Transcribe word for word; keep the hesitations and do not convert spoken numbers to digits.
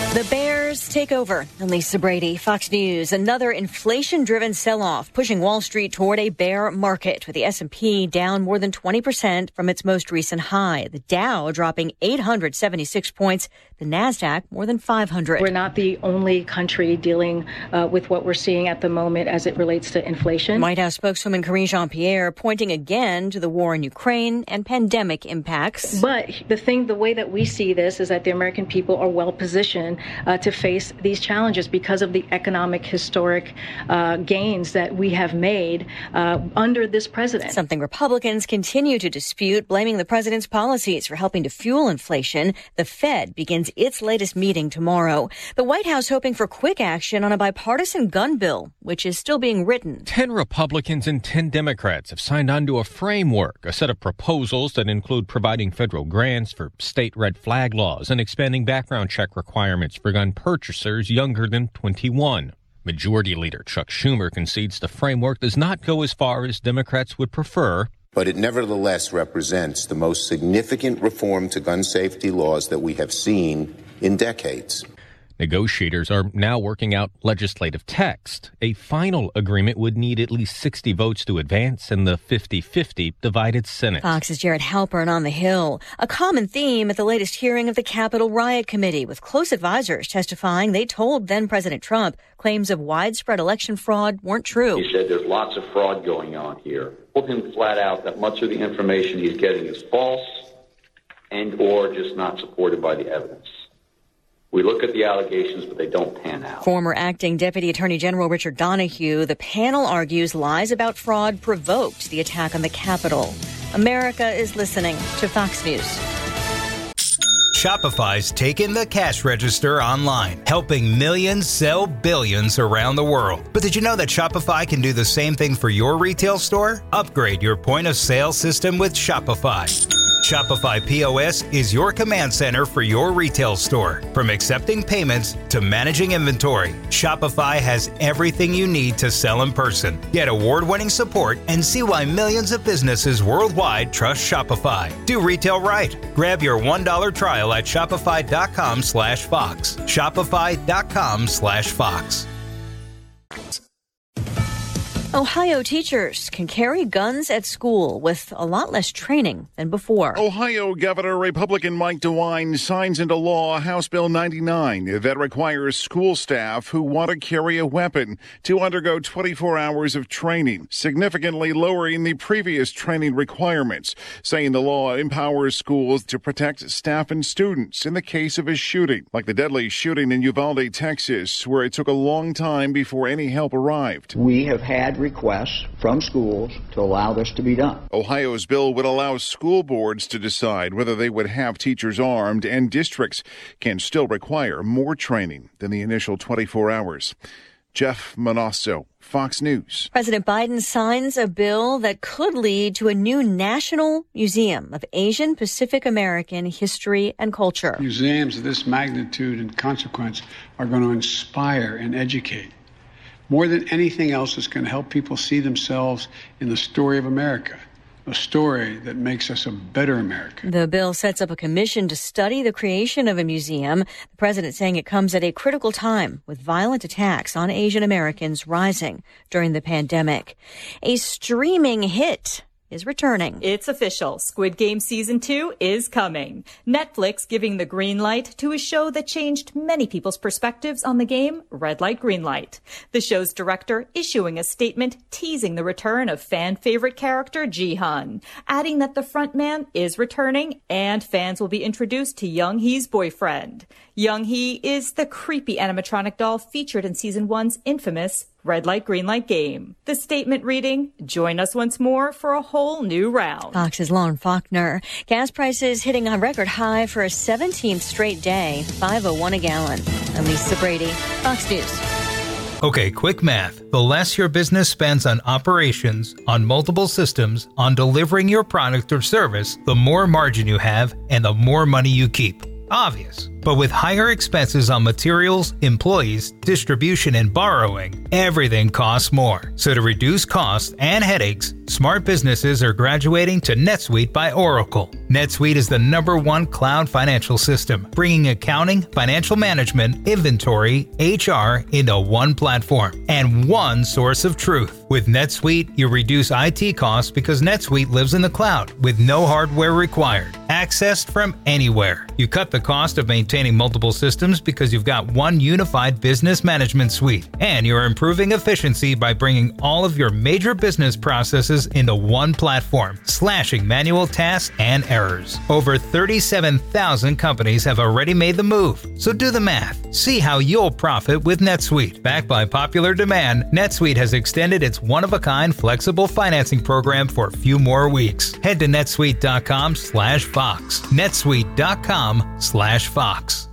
The Bears take over. I'm Lisa Brady, Fox News. Another inflation-driven sell-off pushing Wall Street toward a bear market, with the S and P down more than twenty percent from its most recent high. The Dow dropping eight hundred seventy-six points. The Nasdaq more than five hundred. We're not the only country dealing uh, with what we're seeing at the moment as it relates to inflation. White House spokeswoman Karine Jean-Pierre pointing again to the war in Ukraine and pandemic impacts. But the thing, the way that we see this is that the American people are well positioned Uh, to face these challenges because of the economic historic uh, gains that we have made uh, under this president. Something Republicans continue to dispute, blaming the president's policies for helping to fuel inflation. The Fed begins its latest meeting tomorrow. The White House hoping for quick action on a bipartisan gun bill, which is still being written. Ten Republicans and ten Democrats have signed on to a framework, a set of proposals that include providing federal grants for state red flag laws and expanding background check requirements for gun purchasers younger than twenty-one. Majority Leader Chuck Schumer concedes the framework does not go as far as Democrats would prefer, but it nevertheless represents the most significant reform to gun safety laws that we have seen in decades. Negotiators are now working out legislative text. A final agreement would need at least sixty votes to advance in the fifty-fifty divided Senate. Fox's Jared Halpern on the Hill. A common theme at the latest hearing of the Capitol Riot Committee, with close advisors testifying they told then-President Trump claims of widespread election fraud weren't true. He said there's lots of fraud going on here. Told him flat out that much of the information he's getting is false and or just not supported by the evidence. We look at the allegations, but they don't pan out. Former acting Deputy Attorney General Richard Donahue, the panel argues lies about fraud provoked the attack on the Capitol. America is listening to Fox News. Shopify's taken the cash register online, helping millions sell billions around the world. But did you know that Shopify can do the same thing for your retail store? Upgrade your point of sale system with Shopify. Shopify P O S is your command center for your retail store. From accepting payments to managing inventory, Shopify has everything you need to sell in person. Get award-winning support and see why millions of businesses worldwide trust Shopify. Do retail right. Grab your one dollar trial at shopify.com slash Fox. Shopify.com slash Fox. Ohio teachers can carry guns at school with a lot less training than before. Ohio Governor Republican Mike DeWine signs into law House Bill ninety-nine that requires school staff who want to carry a weapon to undergo twenty-four hours of training, significantly lowering the previous training requirements, saying the law empowers schools to protect staff and students in the case of a shooting, like the deadly shooting in Uvalde, Texas, where it took a long time before any help arrived. We have had requests from schools to allow this to be done. Ohio's bill would allow school boards to decide whether they would have teachers armed, and districts can still require more training than the initial twenty-four hours. Jeff Manasso, Fox News. President Biden signs a bill that could lead to a new national museum of Asian Pacific American history and culture. Museums of this magnitude and consequence are going to inspire and educate. More than anything else, it's going to help people see themselves in the story of America, a story that makes us a better America. The bill sets up a commission to study the creation of a museum. The president saying it comes at a critical time with violent attacks on Asian Americans rising during the pandemic. A streaming hit is returning. It's official. Squid Game Season two is coming. Netflix giving the green light to a show that changed many people's perspectives on the game, Red Light, Green Light. The show's director issuing a statement teasing the return of fan favorite character Ji-hun, adding that the frontman is returning and fans will be introduced to Young Hee's boyfriend. Young Hee is the creepy animatronic doll featured in Season one's infamous Red Light, Green Light game. The statement reading, join us once more for a whole new round. Fox's Lauren Faulkner. Gas prices hitting a record high for a seventeenth straight day, five oh one a gallon. I'm Lisa Brady, Fox News. Okay, quick math. The less your business spends on operations, on multiple systems, on delivering your product or service, the more margin you have and the more money you keep. Obvious. But with higher expenses on materials, employees, distribution, and borrowing, everything costs more. So to reduce costs and headaches, smart businesses are graduating to NetSuite by Oracle. NetSuite is the number one cloud financial system, bringing accounting, financial management, inventory, H R into one platform and one source of truth. With NetSuite, you reduce I T costs because NetSuite lives in the cloud with no hardware required, accessed from anywhere. You cut the cost of maintaining multiple systems because you've got one unified business management suite, and you're improving efficiency by bringing all of your major business processes into one platform, slashing manual tasks and errors. Over thirty-seven thousand companies have already made the move, so do the math. See how you'll profit with NetSuite. Backed by popular demand, NetSuite has extended its one-of-a-kind flexible financing program for a few more weeks. Head to netsuite dot com slash Fox. netsuite dot com slash Fox.